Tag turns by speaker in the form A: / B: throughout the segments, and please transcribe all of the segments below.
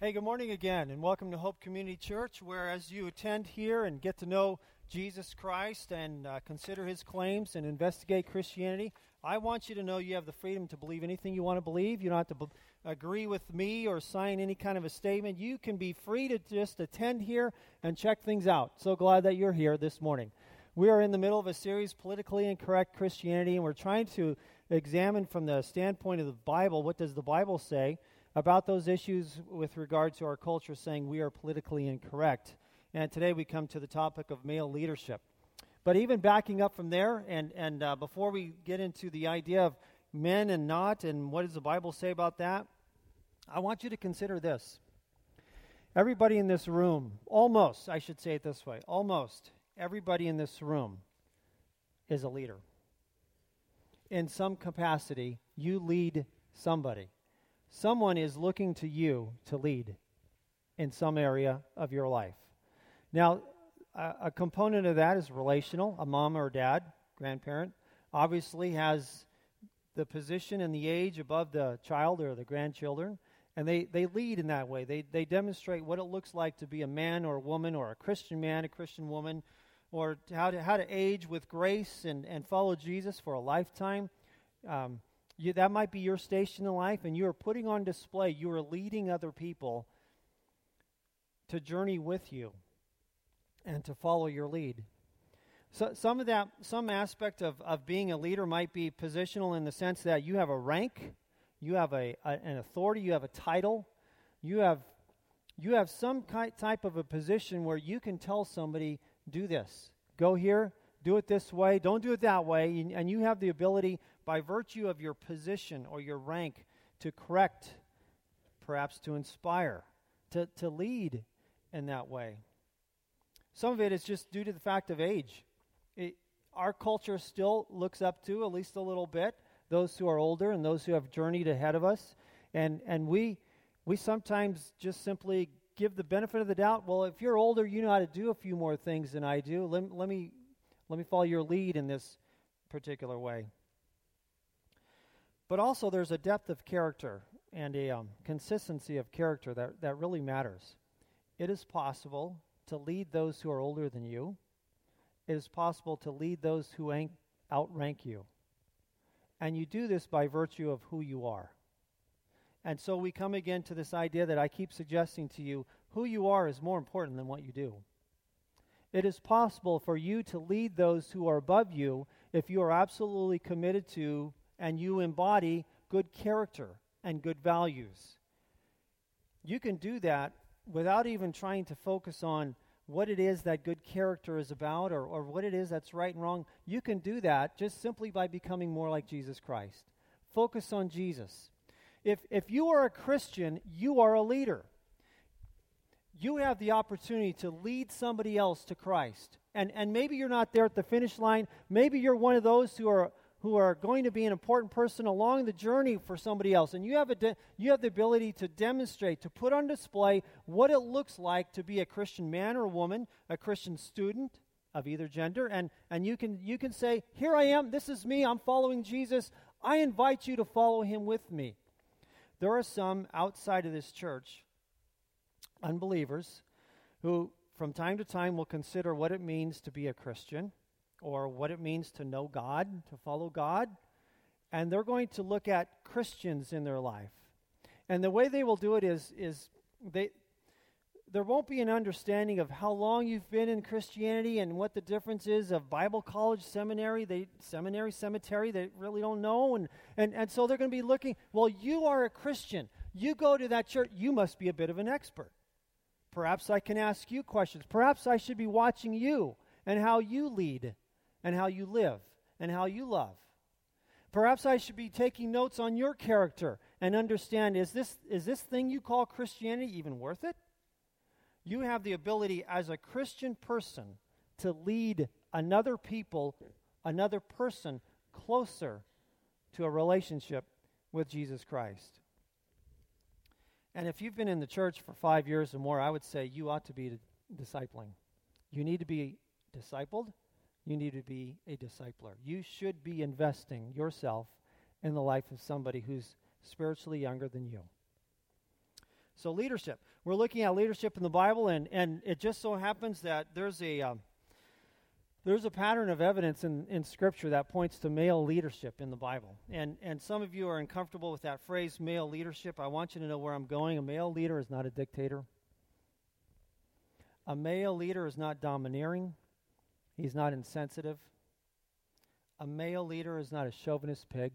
A: Hey, good morning again, and welcome to Hope Community Church, where as you attend here and get to know Jesus Christ and consider his claims and investigate Christianity, I want you to know you have the freedom to believe anything you want to believe. You don't have to agree with me or sign any kind of a statement. You can be free to just attend here and check things out. So glad that you're here this morning. We are in the middle of a series, Politically Incorrect Christianity, and we're trying to examine from the standpoint of the Bible, what does the Bible say about those issues with regard to our culture saying we are politically incorrect. And today we come to the topic of male leadership. But even backing up from there, and before we get into the idea of men and not, and what does the Bible say about that, I want you to consider this. Everybody in this room, almost, I should say it this way, almost everybody in this room is a leader. In some capacity, you lead somebody. Someone is looking to you to lead in some area of your life. Now, a component of that is relational. A mom or dad, grandparent, obviously has the position and the age above the child or the grandchildren, and they lead in that way. They demonstrate what it looks like to be a man or a woman, or a Christian man, a Christian woman, or how to age with grace and follow Jesus for a lifetime. That might be your station in life, and you are putting on display, you are leading other people to journey with you and to follow your lead. So some aspect of being a leader might be positional in the sense that you have a rank, you have an authority, you have a title, you have some type of a position where you can tell somebody, do this, go here, do it this way, don't do it that way, and you have the ability by virtue of your position or your rank to correct, perhaps to inspire, to lead in that way. Some of it is just due to the fact of age. Our culture still looks up to, at least a little bit, those who are older and those who have journeyed ahead of us. And we sometimes just simply give the benefit of the doubt, well, if you're older, you know how to do a few more things than I do. Let me follow your lead in this particular way. But also there's a depth of character and a consistency of character that really matters. It is possible to lead those who are older than you. It is possible to lead those who outrank you. And you do this by virtue of who you are. And so we come again to this idea that I keep suggesting to you, who you are is more important than what you do. It is possible for you to lead those who are above you if you are absolutely committed to and you embody good character and good values. You can do that without even trying to focus on what it is that good character is about or what it is that's right and wrong. You can do that just simply by becoming more like Jesus Christ. Focus on Jesus. If you are a Christian, you are a leader. You have the opportunity to lead somebody else to Christ. And maybe you're not there at the finish line. Maybe you're one of those who are going to be an important person along the journey for somebody else. And you have the ability to demonstrate, to put on display what it looks like to be a Christian man or woman, a Christian student of either gender. And you can say, here I am, this is me, I'm following Jesus. I invite you to follow him with me. There are some outside of this church, unbelievers, who from time to time will consider what it means to be a Christian, or what it means to know God, to follow God, and they're going to look at Christians in their life. And the way they will do it is there won't be an understanding of how long you've been in Christianity and what the difference is of Bible college, cemetery, they really don't know. And so they're going to be looking, well, you are a Christian. You go to that church, you must be a bit of an expert. Perhaps I can ask you questions. Perhaps I should be watching you and how you lead and how you live and how you love. Perhaps I should be taking notes on your character and understand, is this thing you call Christianity even worth it? You have the ability as a Christian person to lead another person closer to a relationship with Jesus Christ. And if you've been in the church for 5 years or more, I would say you ought to be discipling. You need to be discipled. You need to be a discipler. You should be investing yourself in the life of somebody who's spiritually younger than you. So leadership. We're looking at leadership in the Bible, and it just so happens that there's a pattern of evidence in Scripture that points to male leadership in the Bible. And some of you are uncomfortable with that phrase, male leadership. I want you to know where I'm going. A male leader is not a dictator. A male leader is not domineering. He's not insensitive. A male leader is not a chauvinist pig.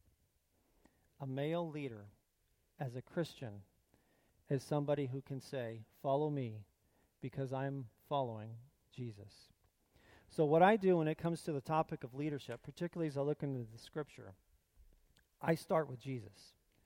A: A male leader, as a Christian, is somebody who can say, follow me, because I'm following Jesus. So what I do when it comes to the topic of leadership, particularly as I look into the Scripture, I start with Jesus.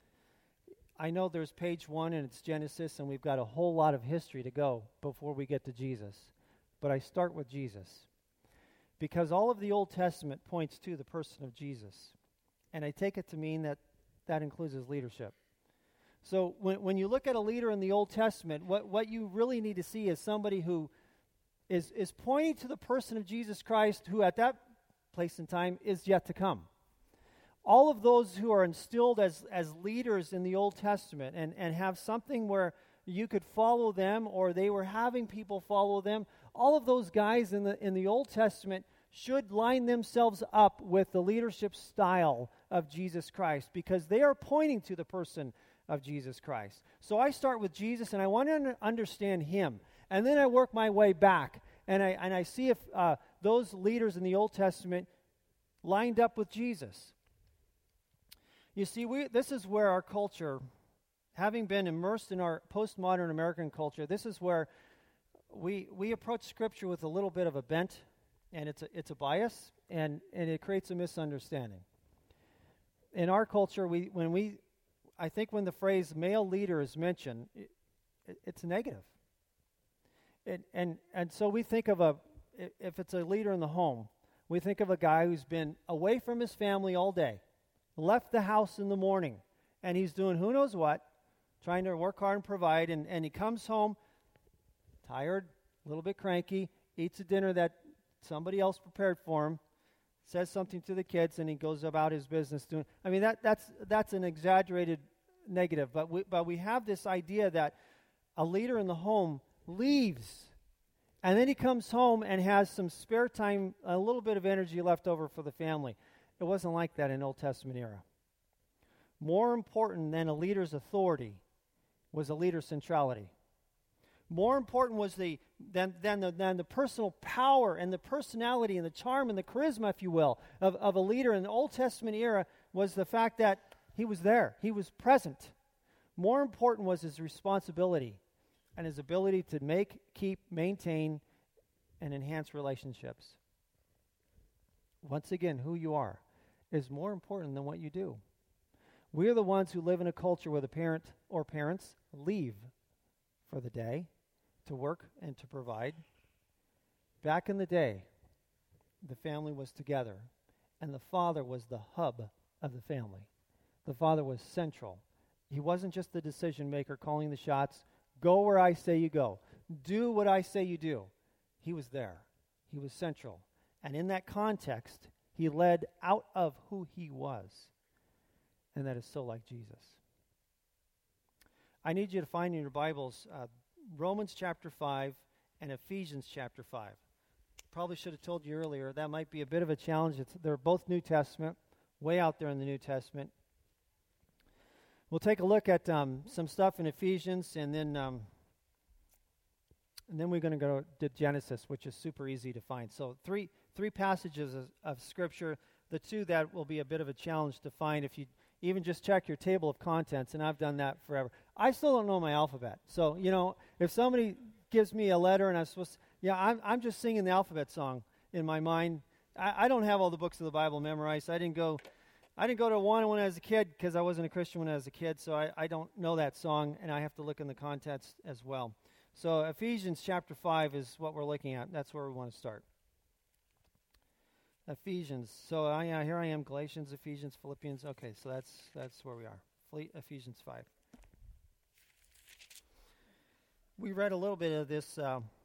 A: I know there's page 1 and it's Genesis, and we've got a whole lot of history to go before we get to Jesus. But I start with Jesus, because all of the Old Testament points to the person of Jesus. And I take it to mean that that includes his leadership. So when you look at a leader in the Old Testament, what you really need to see is somebody who is pointing to the person of Jesus Christ, who at that place and time is yet to come. All of those who are instilled as leaders in the Old Testament and have something where you could follow them, or they were having people follow them, all of those guys in the Old Testament should line themselves up with the leadership style of Jesus Christ, because they are pointing to the person of Jesus Christ. So I start with Jesus, and I want to understand him. And then I work my way back, and I see if those leaders in the Old Testament lined up with Jesus. You see, this is where our culture, having been immersed in our postmodern American culture, this is where we approach Scripture with a little bit of a bent, and it's a bias, and it creates a misunderstanding. In our culture, I think when the phrase male leader is mentioned, it's negative. And so we think of if it's a leader in the home, we think of a guy who's been away from his family all day, left the house in the morning, and he's doing who knows what, trying to work hard and provide, and he comes home tired, a little bit cranky, eats a dinner that somebody else prepared for him, says something to the kids, and he goes about his business doing. I mean, that's an exaggerated negative, but we have this idea that a leader in the home leaves, and then he comes home and has some spare time, a little bit of energy left over for the family. It wasn't like that in Old Testament era. More important than a leader's authority was a leader's centrality. More important was than the personal power and the personality and the charm and the charisma, if you will, of a leader in the Old Testament era, was the fact that he was there. He was present. More important was his responsibility and his ability to make, keep, maintain, and enhance relationships. Once again, who you are is more important than what you do. We are the ones who live in a culture where the parent or parents leave for the day to work and to provide. Back in the day, the family was together, and the father was the hub of the family. The father was central. He wasn't just the decision maker calling the shots. Go where I say you go. Do what I say you do. He was there. He was central. And in that context, he led out of who he was. And that is so like Jesus. I need you to find in your Bibles Romans chapter 5 and Ephesians chapter 5. Probably should have told you earlier, that might be a bit of a challenge. They're both New Testament, way out there in the New Testament. We'll take a look at some stuff in Ephesians, and then we're going to go to Genesis, which is super easy to find. So three passages of Scripture. The two that will be a bit of a challenge to find if you even just check your table of contents, and I've done that forever. I still don't know my alphabet. So, if somebody gives me a letter and I'm supposed to, I'm just singing the alphabet song in my mind. I don't have all the books of the Bible memorized. I didn't go to one when I was a kid because I wasn't a Christian when I was a kid, so I don't know that song, and I have to look in the context as well. So Ephesians chapter 5 is what we're looking at. That's where we want to start. Ephesians. So here I am, Galatians, Ephesians, Philippians. Okay, so that's where we are. Ephesians 5. We read a little bit of this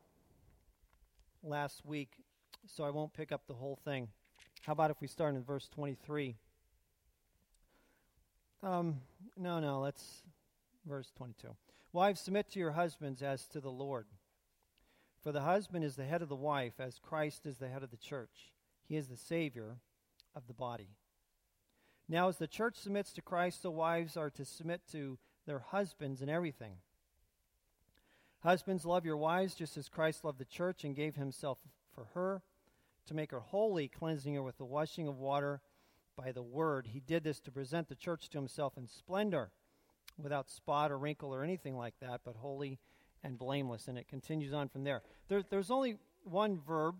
A: last week, so I won't pick up the whole thing. How about if we start in verse 23? Let's verse 22. Wives, submit to your husbands as to the Lord. For the husband is the head of the wife, as Christ is the head of the church. He is the Savior of the body. Now, as the church submits to Christ, so wives are to submit to their husbands in everything. Husbands, love your wives just as Christ loved the church and gave himself for her, to make her holy, cleansing her with the washing of water by the word. He did this to present the church to himself in splendor, without spot or wrinkle or anything like that, but holy and blameless. And it continues on from there. There's only one verb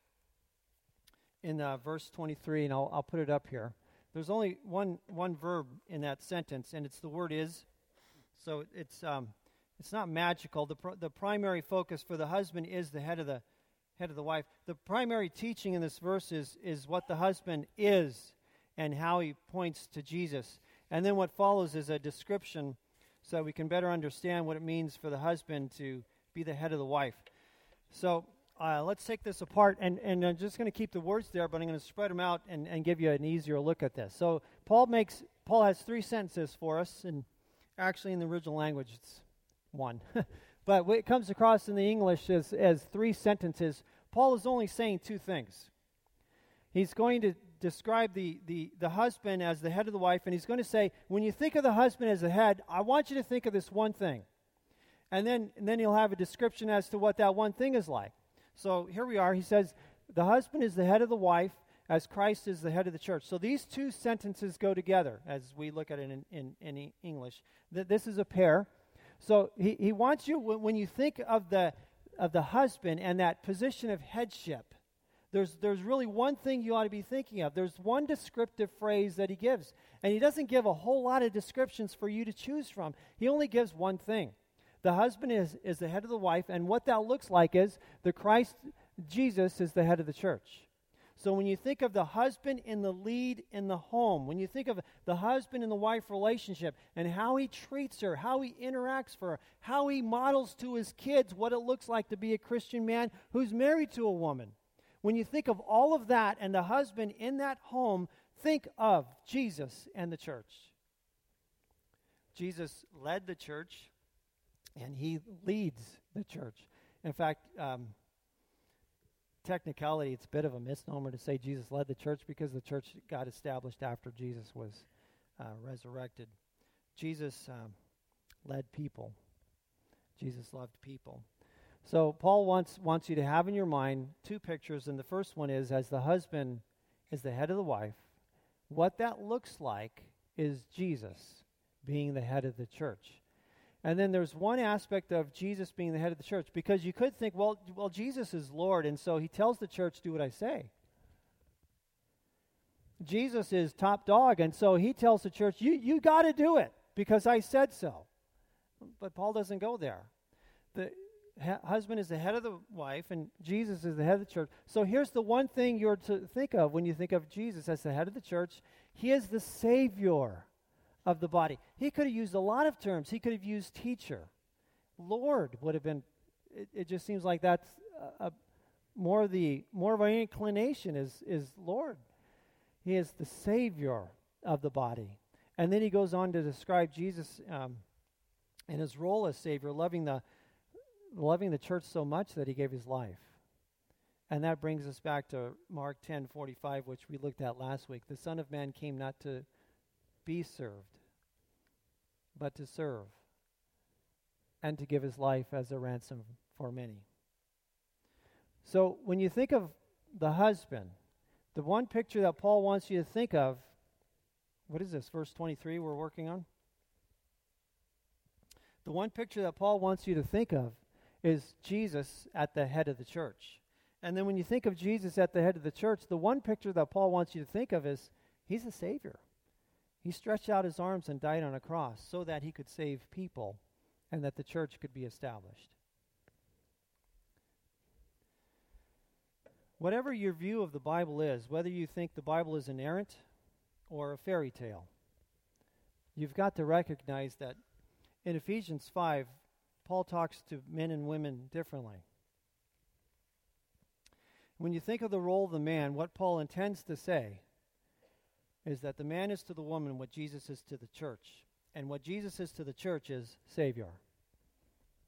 A: in verse 23, and I'll put it up here. There's only one verb in that sentence, and it's the word is. So it's not magical. The primary focus for the husband is the head of the wife. The primary teaching in this verse is what the husband is and how he points to Jesus. And then what follows is a description so that we can better understand what it means for the husband to be the head of the wife. So let's take this apart, and I'm just going to keep the words there, but I'm going to spread them out and give you an easier look at this. So Paul has 3 sentences for us, and actually in the original language it's 1. But it comes across in the English as 3 sentences. Paul is only saying 2 things. He's going to describe the husband as the head of the wife, and he's going to say, when you think of the husband as the head, I want you to think of this one thing. And then he'll have a description as to what that one thing is like. So here we are. He says, the husband is the head of the wife, as Christ is the head of the church. So these 2 sentences go together as we look at it in English. This is a pair. So he wants you, when you think of the husband and that position of headship, there's really one thing you ought to be thinking of. There's one descriptive phrase that he gives. And he doesn't give a whole lot of descriptions for you to choose from. He only gives one thing. The husband is the head of the wife, and what that looks like is the Christ, Jesus, is the head of the church. So when you think of the husband in the lead in the home, when you think of the husband and the wife relationship and how he treats her, how he interacts for her, how he models to his kids what it looks like to be a Christian man who's married to a woman, when you think of all of that and the husband in that home, think of Jesus and the church. Jesus led the church, and he leads the church. In fact, technicality, it's a bit of a misnomer to say Jesus led the church, because the church got established after Jesus was resurrected. Jesus led people. Jesus loved people. So Paul wants you to have in your mind 2 pictures, and the first one is, as the husband is the head of the wife, what that looks like is Jesus being the head of the church. And then there's one aspect of Jesus being the head of the church, because you could think, well, Jesus is Lord, and so he tells the church, do what I say. Jesus is top dog, and so he tells the church, you got to do it, because I said so. But Paul doesn't go there. The husband is the head of the wife, and Jesus is the head of the church. So here's the one thing you're to think of when you think of Jesus as the head of the church. He is the Savior of the body. He could have used a lot of terms. He could have used teacher. Lord would have been, it just seems like that's more of an inclination is Lord. He is the Savior of the body. And then he goes on to describe Jesus in his role as Savior, loving the church so much that he gave his life. And that brings us back to Mark 10:45, which we looked at last week. The Son of Man came not to be served, but to serve, and to give his life as a ransom for many. So when you think of the husband, the one picture that Paul wants you to think of, what is this, verse 23 we're working on? The one picture that Paul wants you to think of is Jesus at the head of the church. And then when you think of Jesus at the head of the church, the one picture that Paul wants you to think of is he's a Savior. He stretched out his arms and died on a cross so that he could save people and that the church could be established. Whatever your view of the Bible is, whether you think the Bible is inerrant or a fairy tale, you've got to recognize that in Ephesians 5, Paul talks to men and women differently. When you think of the role of the man, what Paul intends to say is that the man is to the woman what Jesus is to the church. And what Jesus is to the church is Savior.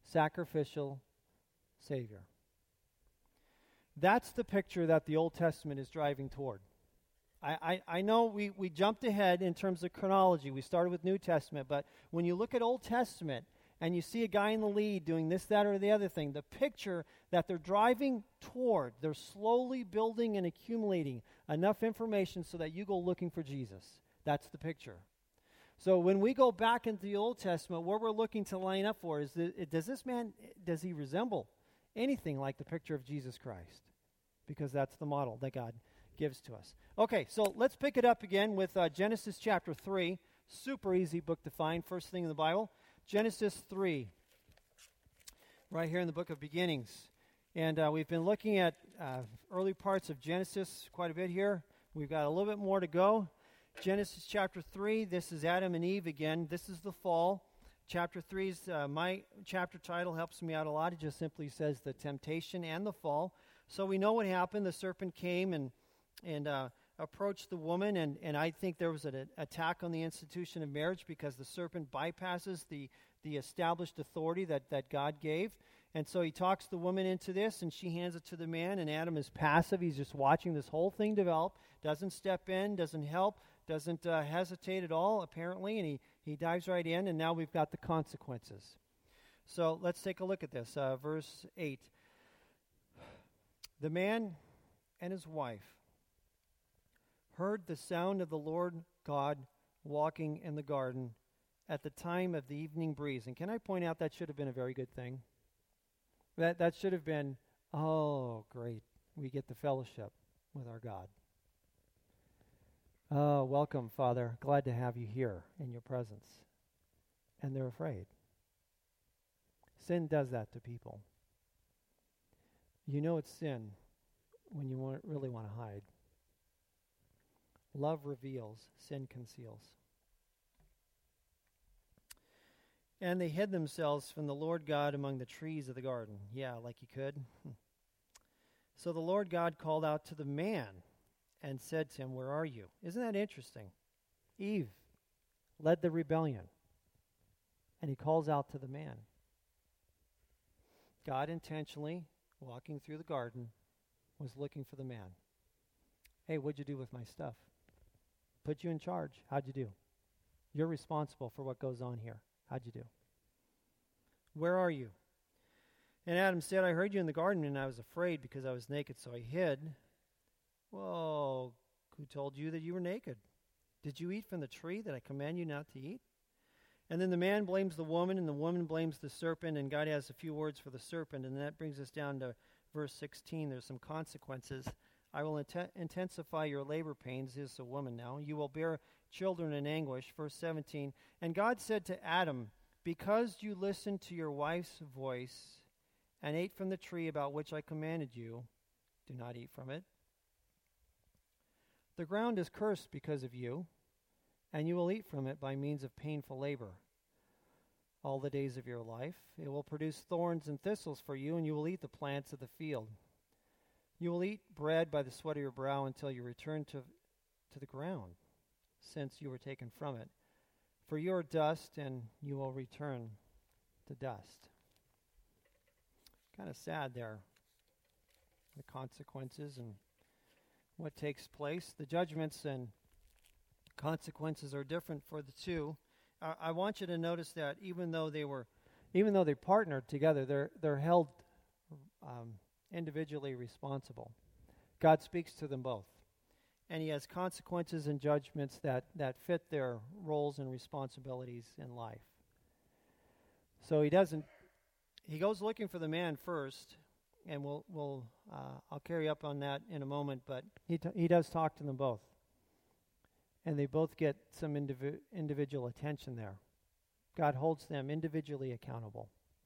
A: sacrificial Savior. That's the picture that the Old Testament is driving toward. I know we jumped ahead in terms of chronology. We started with New Testament, but when you look at Old Testament and you see a guy in the lead doing this, that, or the other thing, the picture that they're driving toward, they're slowly building and accumulating enough information so that you go looking for Jesus. That's the picture. So when we go back into the Old Testament, what we're looking to line up for is, does he resemble anything like the picture of Jesus Christ? Because that's the model that God gives to us. Okay, so let's pick it up again with Genesis chapter 3. Super easy book to find, first thing in the Bible. Genesis 3, right here in the book of beginnings. And we've been looking at early parts of Genesis quite a bit here. We've got a little bit more to go. Genesis chapter 3, this is Adam and Eve again. This is the fall. Chapter 3 is my chapter title, helps me out a lot. It just simply says the temptation and the fall. So we know what happened. The serpent came and approached the woman, and I think there was an attack on the institution of marriage because the serpent bypasses the established authority that God gave. And so he talks the woman into this, and she hands it to the man, and Adam is passive. He's just watching this whole thing develop, doesn't step in, doesn't help, doesn't hesitate at all, apparently, and he dives right in, and now we've got the consequences. So let's take a look at this. Verse 8. The man and his wife heard the sound of the Lord God walking in the garden at the time of the evening breeze. And can I point out that should have been a very good thing? That should have been, oh, great, we get the fellowship with our God. Oh, welcome, Father. Glad to have you here in your presence. And they're afraid. Sin does that to people. You know it's sin when you really want to hide. Love reveals, sin conceals. And they hid themselves from the Lord God among the trees of the garden. Yeah, like you could. So the Lord God called out to the man and said to him, "Where are you?" Isn't that interesting? Eve led the rebellion. And he calls out to the man. God intentionally, walking through the garden, was looking for the man. Hey, what'd you do with my stuff? Put you in charge. How'd you do? You're responsible for what goes on here. How'd you do? Where are you? And Adam said, I heard you in the garden, and I was afraid because I was naked, so I hid. Well, who told you that you were naked? Did you eat from the tree that I command you not to eat? And then the man blames the woman, and the woman blames the serpent, and God has a few words for the serpent, and that brings us down to verse 16. There's some consequences. I will intensify your labor pains. This is a woman now. You will bear children in anguish. Verse 17. And God said to Adam, because you listened to your wife's voice and ate from the tree about which I commanded you, do not eat from it. The ground is cursed because of you, and you will eat from it by means of painful labor. All the days of your life, it will produce thorns and thistles for you, and you will eat the plants of the field. You will eat bread by the sweat of your brow until you return to the ground, since you were taken from it. For you are dust, and you will return to dust. Kind of sad there, the consequences and what takes place. The judgments and consequences are different for the two. I want you to notice that even though they partnered together, they're held individually responsible. God speaks to them both, and he has consequences and judgments that fit their roles and responsibilities in life. So he goes looking for the man first, and I'll carry up on that in a moment, but he does talk to them both. And they both get some individual attention there. God holds them individually accountable.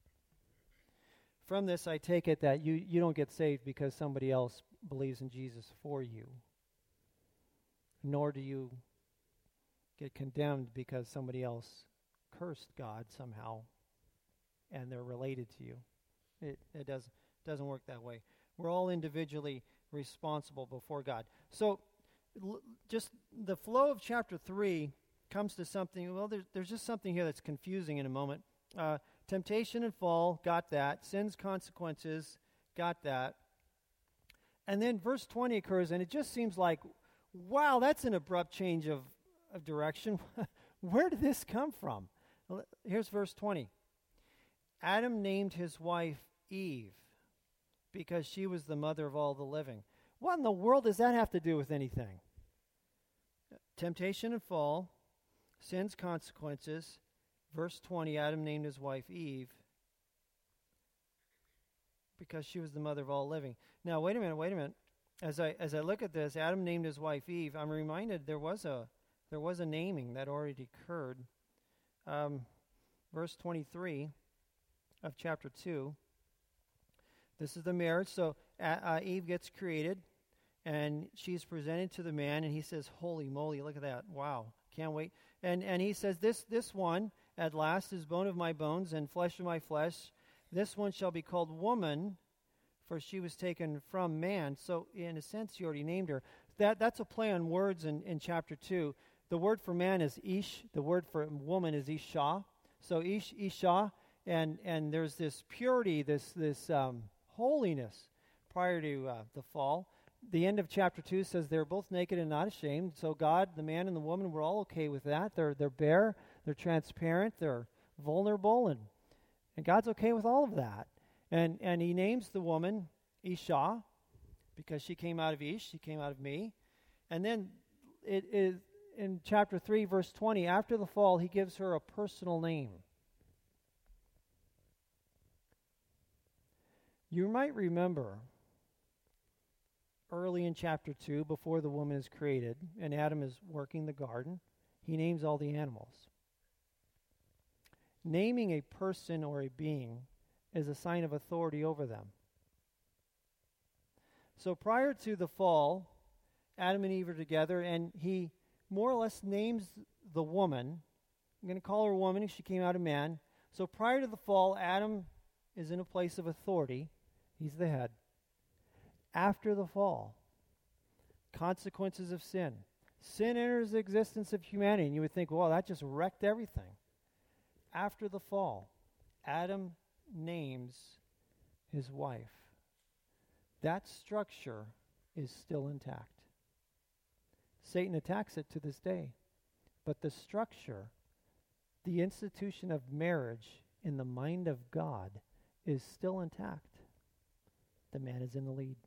A: From this, I take it that you don't get saved because somebody else believes in Jesus for you. Nor do you get condemned because somebody else cursed God somehow and they're related to you. It doesn't work that way. We're all individually responsible before God. So just the flow of chapter 3 comes to something, well, there's just something here that's confusing in a moment. temptation and fall, got that. Sin's consequences, got that. And then verse 20 occurs, and it just seems like, wow, that's an abrupt change of direction. Where did this come from? Here's verse 20. Adam named his wife Eve because she was the mother of all the living. What in the world does that have to do with anything? Temptation and fall, sin's consequences. Verse 20, Adam named his wife Eve because she was the mother of all living. Now, wait a minute. As I look at this, Adam named his wife Eve. I'm reminded there was a naming that already occurred. Verse 23 of chapter 2. This is the marriage. So Eve gets created, and she's presented to the man, and he says, holy moly, look at that. Wow, can't wait. And he says, this one at last is bone of my bones and flesh of my flesh. This one shall be called woman, for she was taken from man. So in a sense, he already named her. That's a play on words in chapter 2. The word for man is ish. The word for woman is isha. So isha, and there's this purity, this holiness prior to the fall. The end of chapter 2 says they're both naked and not ashamed. So God, the man and the woman, were all okay with that. They're bare, they're transparent, they're vulnerable, and God's okay with all of that. And he names the woman Isha because she came out of Ish, she came out of me. And then it is in chapter 3, verse 20, after the fall, he gives her a personal name. You might remember early in chapter 2, before the woman is created and Adam is working the garden, he names all the animals. Naming a person or a being is a sign of authority over them. So prior to the fall, Adam and Eve are together, and he more or less names the woman. I'm going to call her woman. She came out of man. So prior to the fall, Adam is in a place of authority. He's the head. After the fall, consequences of sin. Sin enters the existence of humanity, and you would think, well, that just wrecked everything. After the fall, Adam names his wife. That structure is still intact. Satan attacks it to this day. But the structure, the institution of marriage in the mind of God is still intact. The man is in the lead.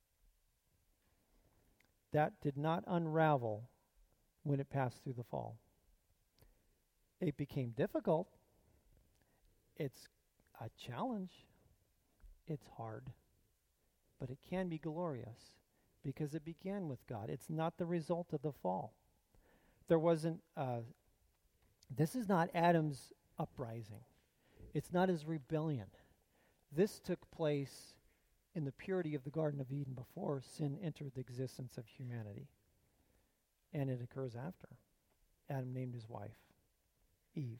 A: That did not unravel when it passed through the fall. It became difficult. It's a challenge. It's hard. But it can be glorious because it began with God. It's not the result of the fall. There wasn't, this is not Adam's uprising. It's not his rebellion. This took place in the purity of the Garden of Eden before sin entered the existence of humanity. And it occurs after. Adam named his wife Eve.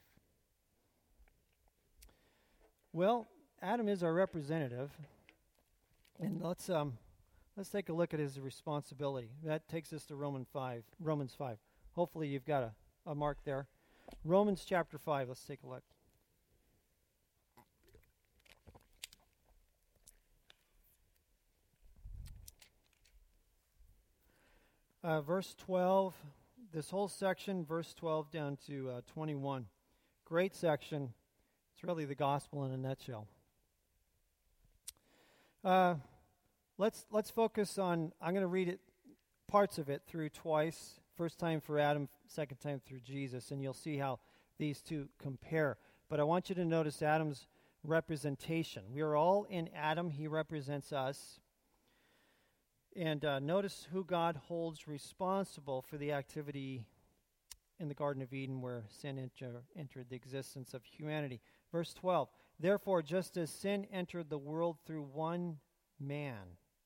A: Well, Adam is our representative. And let's take a look at his responsibility. That takes us to Romans 5. Hopefully you've got a mark there. Romans chapter 5, let's take a look. Verse 12, this whole section, verse 12 down to 21. Great section. It's really the gospel in a nutshell. Let's focus on, I'm going to read it, parts of it through twice. First time for Adam, second time through Jesus, and you'll see how these two compare. But I want you to notice Adam's representation. We are all in Adam. He represents us. And notice who God holds responsible for the activity in the Garden of Eden where sin entered the existence of humanity. Verse 12, therefore, just as sin entered the world through one man.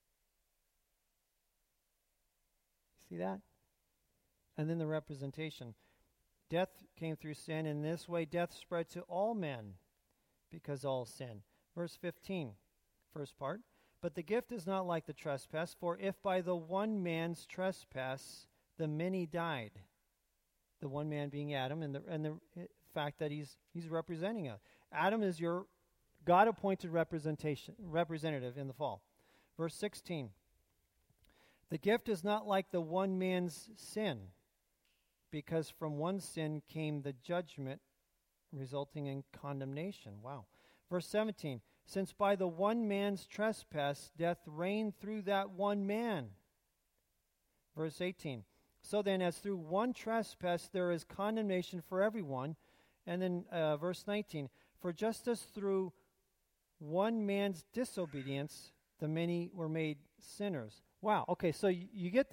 A: See that? And then the representation. Death came through sin, and in this way death spread to all men because all sin. Verse 15, first part. But the gift is not like the trespass, for if by the one man's trespass the many died, the one man being Adam, and the fact that he's representing us. Adam is your God-appointed representative in the fall. Verse 16. The gift is not like the one man's sin, because from one sin came the judgment, resulting in condemnation. Wow. Verse 17. Since by the one man's trespass death reigned through that one man. Verse 18. So then, as through one trespass there is condemnation for everyone. And then verse 19. For just as through one man's disobedience the many were made sinners. Wow. Okay, so you get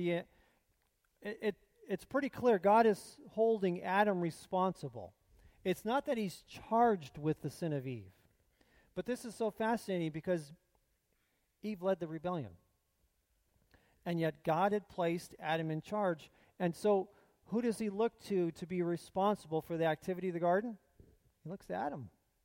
A: it's pretty clear God is holding Adam responsible. It's not that he's charged with the sin of Eve. But this is so fascinating because Eve led the rebellion. And yet God had placed Adam in charge. And so who does he look to be responsible for the activity of the garden? He looks to Adam.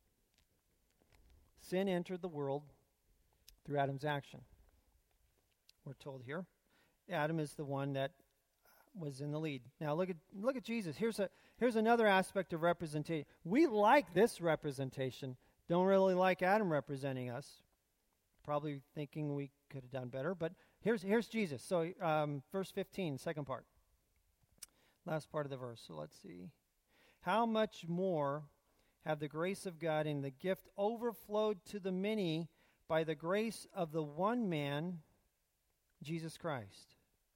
A: Sin entered the world through Adam's action. We're told here. Adam is the one that was in the lead. Now look at Jesus. Here's another aspect of representation. We like this representation. Don't really like Adam representing us. Probably thinking we could have done better. But here's Jesus. So verse 15, second part. Last part of the verse. So let's see. How much more have the grace of God and the gift overflowed to the many by the grace of the one man, Jesus Christ.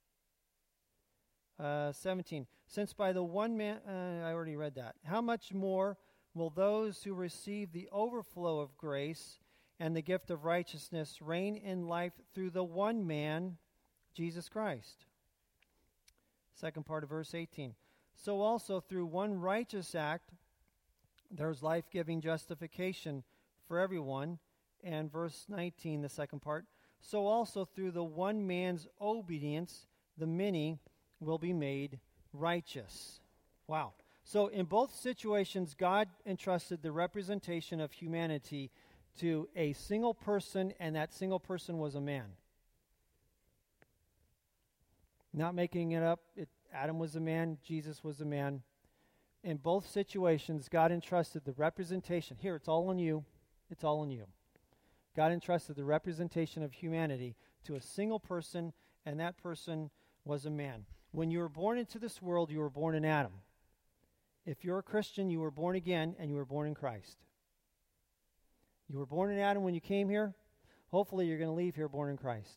A: 17. Since by the one man, I already read that. How much more will those who receive the overflow of grace and the gift of righteousness reign in life through the one man, Jesus Christ? Second part of verse 18. So also through one righteous act, there's life-giving justification for everyone. And verse 19, the second part. So also through the one man's obedience, the many will be made righteous. Wow. So in both situations, God entrusted the representation of humanity to a single person, and that single person was a man. Not making it up. Adam was a man, Jesus was a man. In both situations, God entrusted the representation. Here, it's all on you. It's all on you. God entrusted the representation of humanity to a single person, and that person was a man. When you were born into this world, you were born in Adam. If you're a Christian, you were born again, and you were born in Christ. You were born in Adam when you came here. Hopefully, you're going to leave here born in Christ.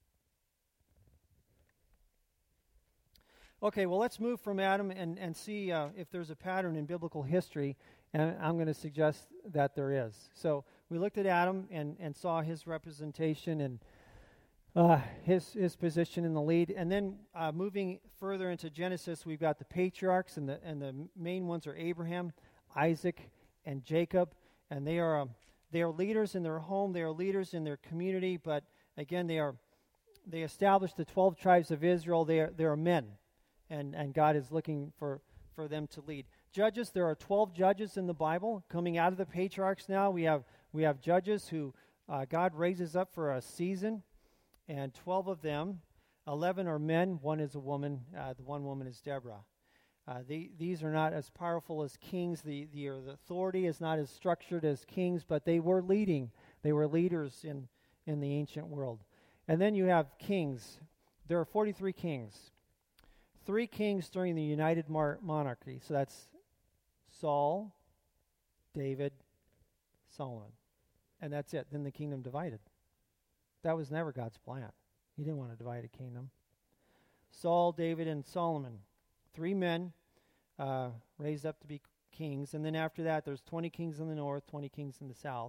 A: Okay, well, let's move from Adam and see if there's a pattern in biblical history, and I'm going to suggest that there is. So we looked at Adam and saw his representation and his position in the lead. And then moving further into Genesis, we've got the patriarchs, and the main ones are Abraham, Isaac, and Jacob. And they are leaders in their home. They are leaders in their community. But again, they established the 12 tribes of Israel. They are men, and God is looking for them to lead. Judges, there are 12 judges in the Bible coming out of the patriarchs. Now we have judges who God raises up for a season. And 12 of them, 11 are men, one is a woman. The one woman is Deborah. These are not as powerful as kings. The authority is not as structured as kings, but they were leading. They were leaders in the ancient world. And then you have kings. There are 43 kings. 3 kings during the United Monarchy. So that's Saul, David, Solomon. And that's it. Then the kingdom divided. That was never God's plan. He didn't want to divide a kingdom. Saul, David, and Solomon. 3 men raised up to be kings. And then after that, there's 20 kings in the north, 20 kings in the south.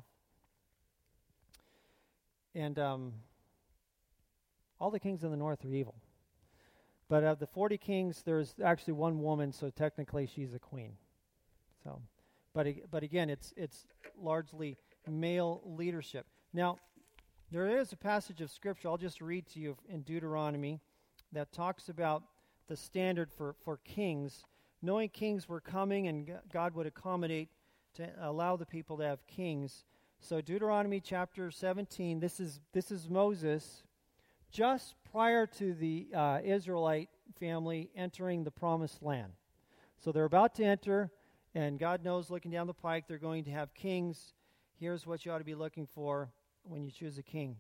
A: And all the kings in the north are evil. But of the 40 kings, there's actually one woman, so technically she's a queen. So, but again, it's largely male leadership. Now, there is a passage of Scripture I'll just read to you in Deuteronomy that talks about the standard for kings. Knowing kings were coming and God would accommodate to allow the people to have kings. So Deuteronomy chapter 17, this is Moses just prior to the Israelite family entering the promised land. So they're about to enter, And God knows, looking down the pike, they're going to have kings. Here's what you ought to be looking for when you choose a king.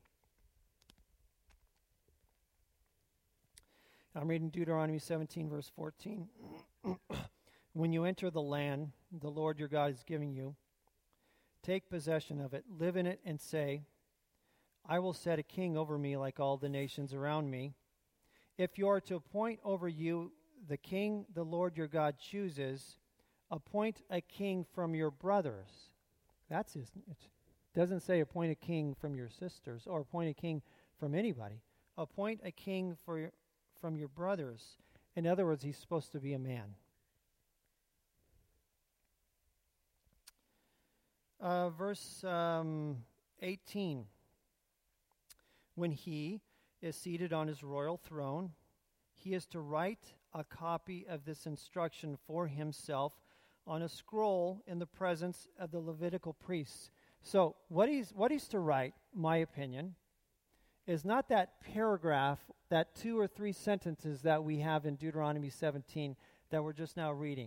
A: I'm reading Deuteronomy 17, verse 14. When you enter the land the Lord your God is giving you, take possession of it, live in it, and say, I will set a king over me like all the nations around me. If you are to appoint over you the king the Lord your God chooses, appoint a king from your brothers. That's his. It doesn't say appoint a king from your sisters or appoint a king from anybody. Appoint a king from your brothers. In other words, he's supposed to be a man. Verse 18. When he is seated on his royal throne, he is to write a copy of this instruction for himself on a scroll in the presence of the Levitical priests. So what he's to write, my opinion, is not that paragraph, that 2 or 3 sentences that we have in Deuteronomy 17 that we're just now reading.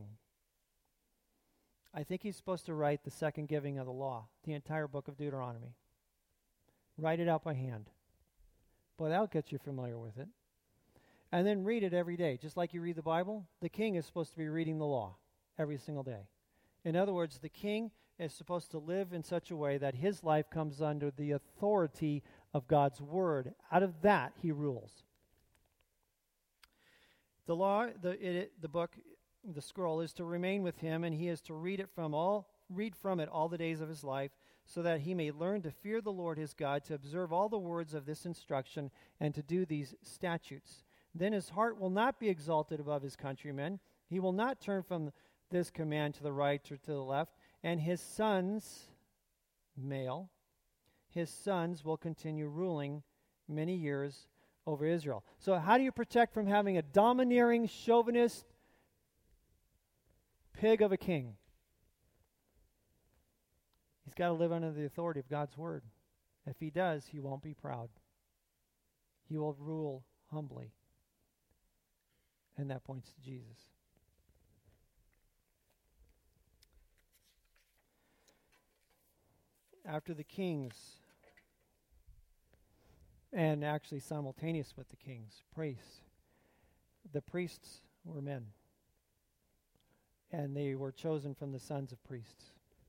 A: I think he's supposed to write the second giving of the law, the entire book of Deuteronomy. Write it out by hand. Boy, that'll get you familiar with it. And then read it every day. Just like you read the Bible, the king is supposed to be reading the law every single day. In other words, the king is supposed to live in such a way that his life comes under the authority of God's word. Out of that, he rules. The law, the book, the scroll is to remain with him, and he is to read from it all the days of his life, so that he may learn to fear the Lord his God, to observe all the words of this instruction, and to do these statutes. Then his heart will not be exalted above his countrymen. He will not turn from this command to the right or to the left. And his sons, male, his sons will continue ruling many years over Israel. So how do you protect from having a domineering, chauvinist pig of a king? He's got to live under the authority of God's word. If he does, he won't be proud. He will rule humbly. And that points to Jesus. After the kings, and actually simultaneous with the kings, priests. The priests were men. And they were chosen from the sons of priests.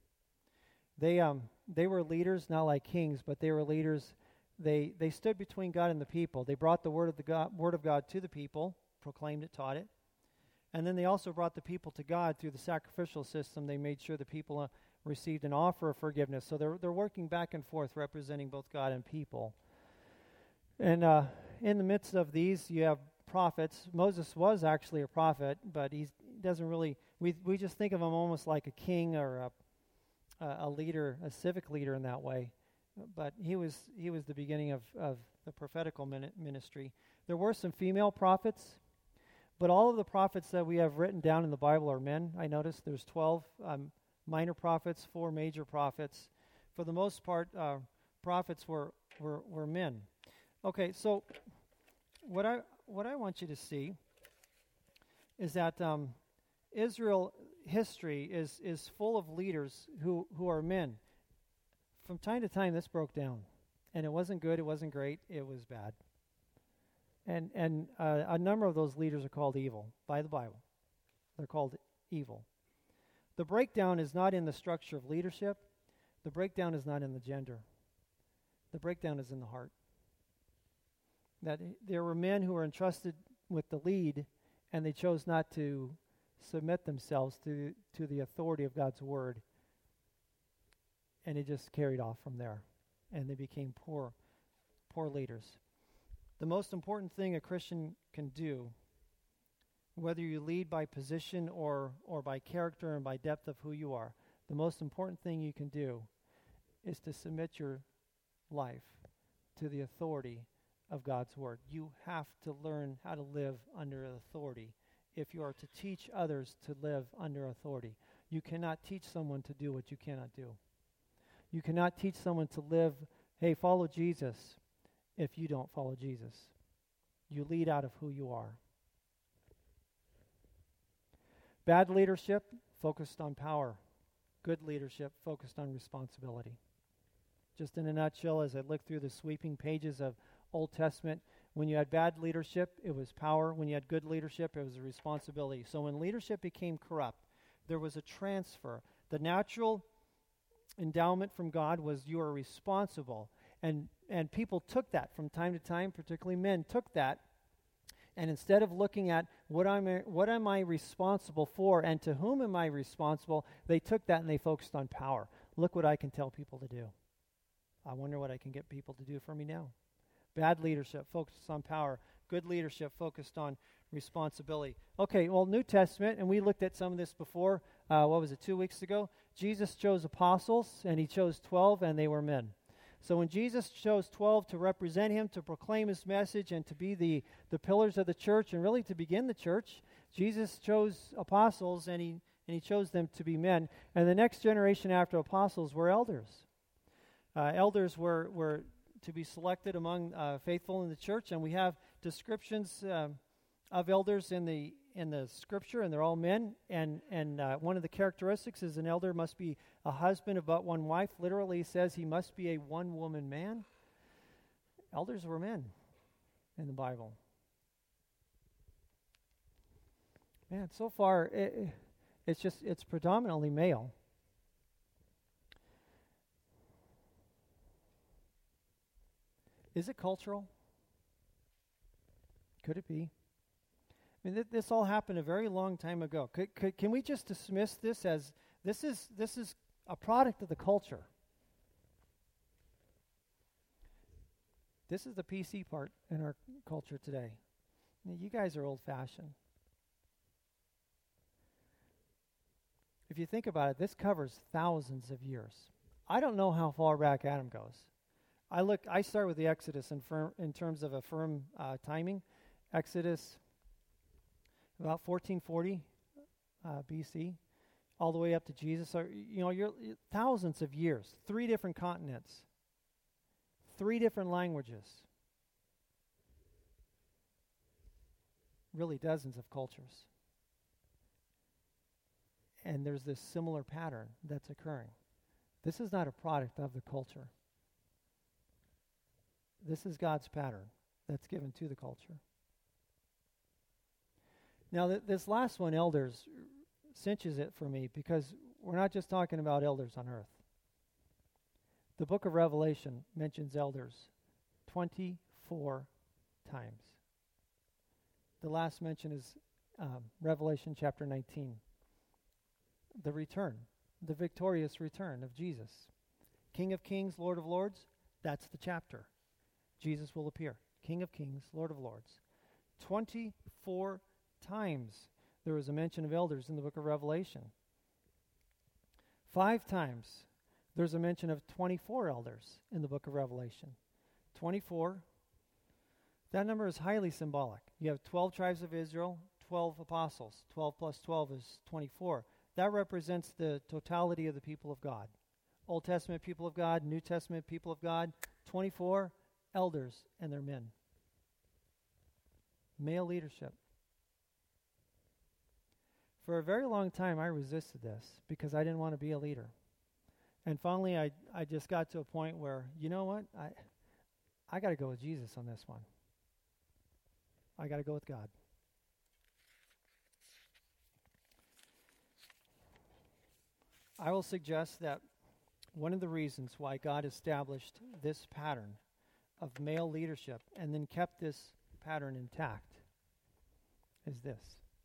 A: They were leaders, not like kings, but they were leaders. They stood between God and the people. They brought the word of God to the people, proclaimed it, taught it. And then they also brought the people to God through the sacrificial system. They made sure the people received an offer of forgiveness. So they're working back and forth, representing both God and people. And in the midst of these, you have prophets. Moses was actually a prophet, but he doesn't really. We just think of him almost like a king or a leader, a civic leader in that way. But he was the beginning of the prophetical ministry. There were some female prophets, but all of the prophets that we have written down in the Bible are men. I noticed there's 12 minor prophets, 4 major prophets. For the most part, prophets were men. Okay, so what I want you to see is that Israel history is full of leaders who are men. From time to time, this broke down, and it wasn't good. It wasn't great. It was bad. And a number of those leaders are called evil by the Bible. They're called evil. The breakdown is not in the structure of leadership. The breakdown is not in the gender. The breakdown is in the heart. That there were men who were entrusted with the lead, and they chose not to submit themselves to the authority of God's word. And it just carried off from there. And they became poor leaders. The most important thing a Christian can do, whether you lead by position or by character and by depth of who you are, the most important thing you can do is to submit your life to the authority of God's word. You have to learn how to live under authority if you are to teach others to live under authority. You cannot teach someone to do what you cannot do. You cannot teach someone to live, hey, follow Jesus, if you don't follow Jesus. You lead out of who you are. Bad leadership focused on power. Good leadership focused on responsibility. Just in a nutshell, as I look through the sweeping pages of Old Testament, when you had bad leadership, it was power. When you had good leadership, it was a responsibility. So when leadership became corrupt, there was a transfer. The natural endowment from God was you are responsible. And people took that from time to time, particularly men took that, and instead of looking at what am I responsible for and to whom am I responsible, they took that and they focused on power. Look what I can tell people to do. I wonder what I can get people to do for me now. Bad leadership focused on power. Good leadership focused on responsibility. Okay, well, New Testament, and we looked at some of this before, 2 weeks ago? Jesus chose apostles, and he chose 12, and they were men. So when Jesus chose 12 to represent him, to proclaim his message, and to be the pillars of the church, and really to begin the church, Jesus chose apostles, and he chose them to be men. And the next generation after apostles were elders. Elders were to be selected among faithful in the church, and we have descriptions of elders in the Scripture, and they're all men. And one of the characteristics is an elder must be a husband of but one wife. Literally says he must be a one-woman man. Elders were men in the Bible. Man, so far it's predominantly male. Is it cultural? Could it be? I mean, this all happened a very long time ago. Can we just dismiss this as this is a product of the culture? This is the PC part in our culture today. I mean, you guys are old-fashioned. If you think about it, this covers thousands of years. I don't know how far back Adam goes. I start with the Exodus in terms of a firm timing. Exodus, about 1440 BC, all the way up to Jesus. So, you're thousands of years, 3 different continents, 3 different languages, really dozens of cultures. And there's this similar pattern that's occurring. This is not a product of the culture. This is God's pattern that's given to the culture. Now, this last one, elders, cinches it for me because we're not just talking about elders on earth. The book of Revelation mentions elders 24 times. The last mention is Revelation chapter 19. The return, the victorious return of Jesus. King of Kings, Lord of Lords, that's the chapter. Jesus will appear. King of Kings, Lord of Lords. 24 times there was a mention of elders in the book of Revelation. 5 times there's a mention of 24 elders in the book of Revelation. 24, that number is highly symbolic. You have 12 tribes of Israel, 12 apostles. 12 plus 12 is 24. That represents the totality of the people of God. Old Testament people of God, New Testament people of God, 24 elders and their men. Male leadership. For a very long time, I resisted this because I didn't want to be a leader. And finally, I just got to a point where, you know what? I got to go with Jesus on this one. I got to go with God. I will suggest that one of the reasons why God established this pattern of male leadership and then kept this pattern intact is this.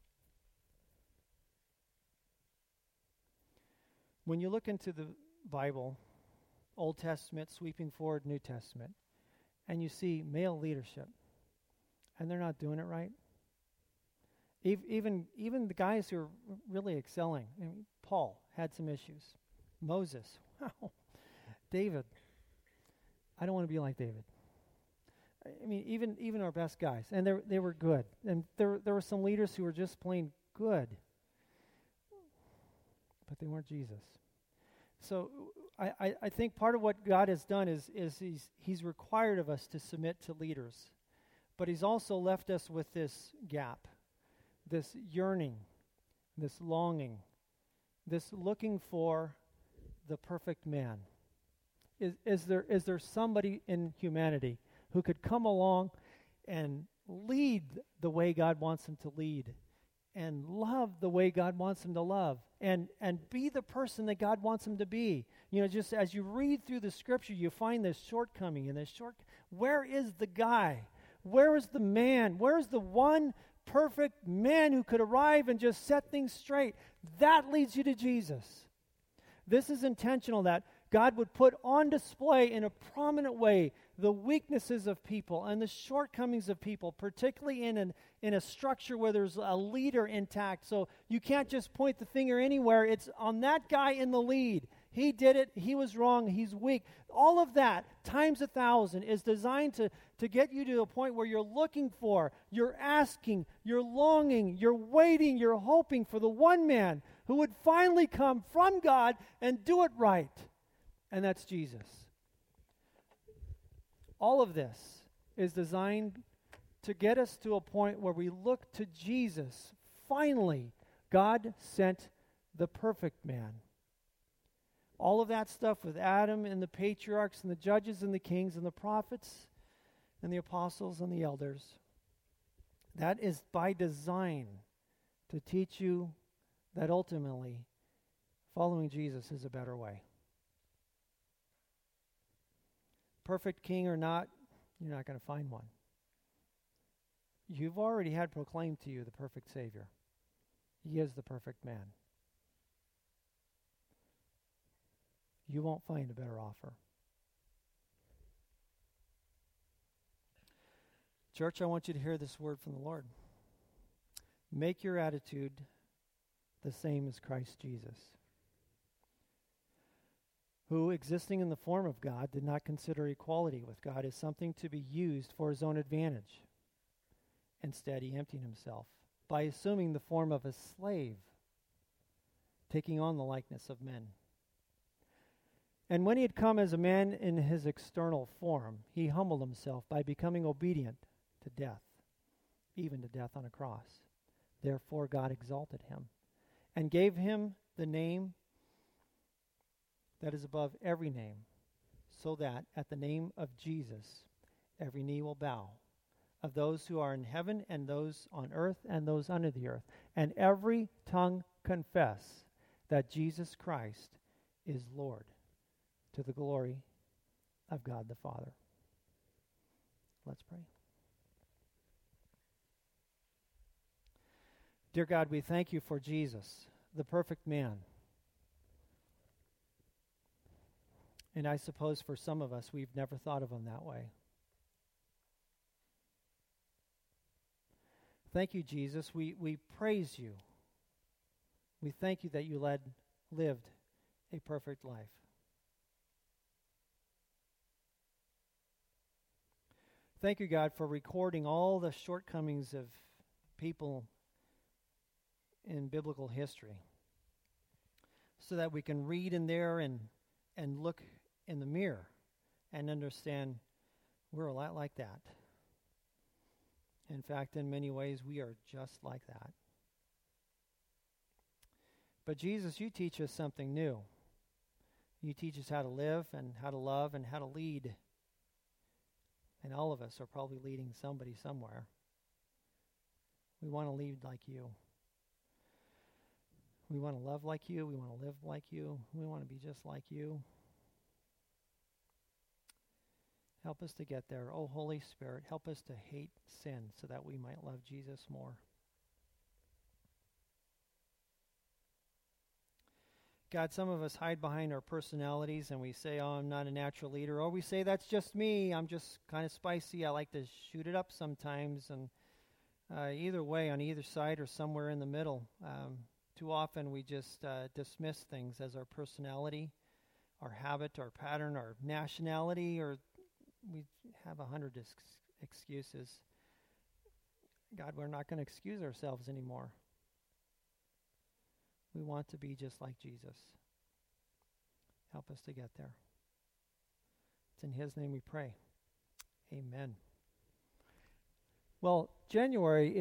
A: When you look into the Bible, Old Testament, sweeping forward New Testament, and you see male leadership, and they're not doing it right, even the guys who are really excelling, Paul had some issues. Moses, wow. David, I don't want to be like David. I mean, even our best guys, and they were good. And there were some leaders who were just plain good, but they weren't Jesus. So I think part of what God has done is he's required of us to submit to leaders, but he's also left us with this gap, this yearning, this longing this looking for the perfect man. Is there somebody in humanity who could come along and lead the way God wants him to lead, and love the way God wants him to love, and be the person that God wants him to be? You know, just as you read through the scripture, you find this shortcoming and where is the guy? Where is the man? Where is the one perfect man who could arrive and just set things straight? That leads you to Jesus. This is intentional, that God would put on display in a prominent way the weaknesses of people and the shortcomings of people, particularly in a structure where there's a leader intact. So you can't just point the finger anywhere. It's on that guy in the lead. He did it. He was wrong. He's weak. All of that, times 1,000, is designed to get you to a point where you're looking for, you're asking, you're longing, you're waiting, you're hoping for the one man who would finally come from God and do it right. And that's Jesus. All of this is designed to get us to a point where we look to Jesus. Finally, God sent the perfect man. All of that stuff with Adam and the patriarchs and the judges and the kings and the prophets and the apostles and the elders, that is by design to teach you that ultimately following Jesus is a better way. Perfect king or not, you're not going to find one. You've already had proclaimed to you the perfect Savior. He is the perfect man. You won't find a better offer. Church, I want you to hear this word from the Lord. Make your attitude the same as Christ Jesus, who, existing in the form of God, did not consider equality with God as something to be used for his own advantage. Instead, he emptied himself by assuming the form of a slave, taking on the likeness of men. And when he had come as a man in his external form, he humbled himself by becoming obedient to death, even to death on a cross. Therefore God exalted him and gave him the name that is above every name, so that at the name of Jesus every knee will bow, of those who are in heaven and those on earth and those under the earth, and every tongue confess that Jesus Christ is Lord, to the glory of God the Father. Let's pray. Dear God, we thank you for Jesus, the perfect man. And I suppose for some of us, we've never thought of him that way. Thank you, Jesus. We praise you. We thank you that you lived a perfect life. Thank you, God, for recording all the shortcomings of people in biblical history, so that we can read in there and look in the mirror and understand we're a lot like that. In fact, in many ways, we are just like that. But Jesus, you teach us something new. You teach us how to live and how to love and how to lead. And all of us are probably leading somebody somewhere. We want to lead like you. We want to love like you. We want to live like you. We want to be just like you. Help us to get there. Oh, Holy Spirit, help us to hate sin so that we might love Jesus more. God, some of us hide behind our personalities and we say, oh, I'm not a natural leader. Or we say, that's just me. I'm just kind of spicy. I like to shoot it up sometimes. And either way, on either side or somewhere in the middle, too often we just dismiss things as our personality, our habit, our pattern, our nationality, or we have 100 excuses. God, we're not going to excuse ourselves anymore. We want to be just like Jesus. Help us to get there. It's in his name we pray. Amen. Well, January